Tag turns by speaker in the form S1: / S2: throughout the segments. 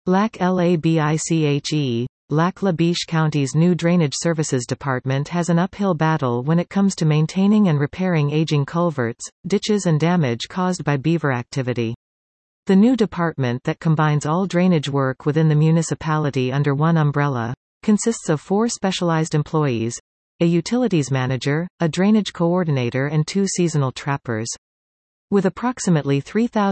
S1: Lac-LABICHE, Lac-La Biche County's new Drainage Services Department has an uphill battle when it comes to maintaining and repairing aging culverts, ditches and damage caused by beaver activity. The new department that combines all drainage work within the municipality under one umbrella consists of 4 specialized employees, a utilities manager, a drainage coordinator and 2 seasonal trappers. With approximately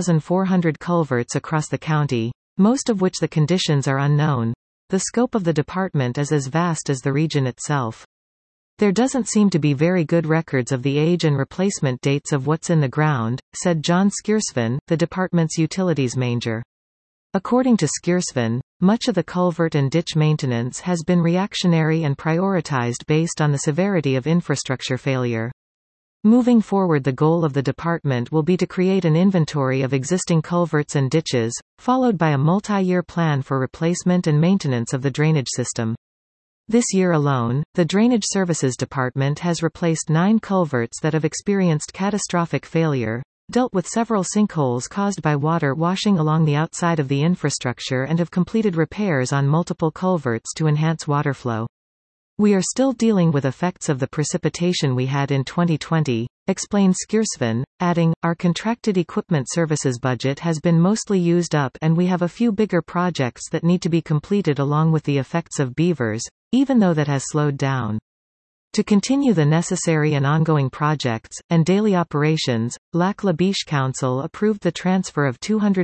S1: 3,400 culverts across the county, most of which the conditions are unknown, the scope of the department is as vast as the region itself. There doesn't seem to be very good records of the age and replacement dates of what's in the ground, said John Skiersvan, the department's utilities manager. According to Skiersvan, much of the culvert and ditch maintenance has been reactionary and prioritized based on the severity of infrastructure failure. Moving forward, the goal of the department will be to create an inventory of existing culverts and ditches, followed by a multi-year plan for replacement and maintenance of the drainage system. This year alone, the Drainage Services Department has replaced 9 culverts that have experienced catastrophic failure, dealt with several sinkholes caused by water washing along the outside of the infrastructure, and have completed repairs on multiple culverts to enhance water flow. We are still dealing with effects of the precipitation we had in 2020, explained Skiersvan, adding, our contracted equipment services budget has been mostly used up and we have a few bigger projects that need to be completed along with the effects of beavers, even though that has slowed down. To continue the necessary and ongoing projects, and daily operations, Lac-La Biche Council approved the transfer of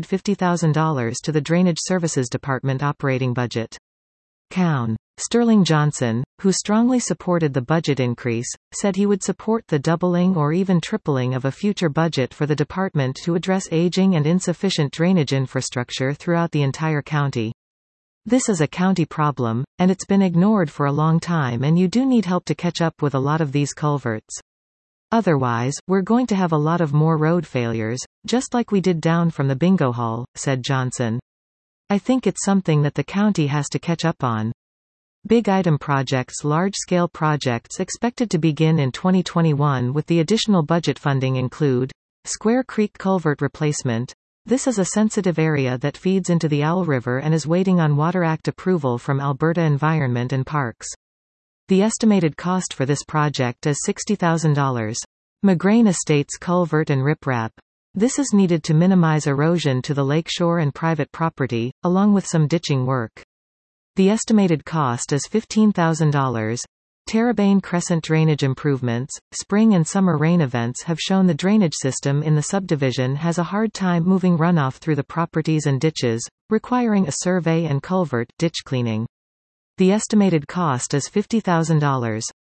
S1: $250,000 to the Drainage Services Department operating budget. Coun. Sterling Johnson, who strongly supported the budget increase, said he would support the doubling or even tripling of a future budget for the department to address aging and insufficient drainage infrastructure throughout the entire county. This is a county problem, and it's been ignored for a long time, and you do need help to catch up with a lot of these culverts. Otherwise, we're going to have a lot of more road failures, just like we did down from the bingo hall, said Johnson. I think it's something that the county has to catch up on. Big item projects, large-scale projects expected to begin in 2021 with the additional budget funding include Square Creek Culvert Replacement. This is a sensitive area that feeds into the Owl River and is waiting on Water Act approval from Alberta Environment and Parks. The estimated cost for this project is $60,000. McGrain Estates Culvert and Riprap. This is needed to minimize erosion to the lakeshore and private property, along with some ditching work. The estimated cost is $15,000. Terrebonne Crescent drainage improvements. Spring and summer rain events have shown the drainage system in the subdivision has a hard time moving runoff through the properties and ditches, requiring a survey and culvert ditch cleaning. The estimated cost is $50,000.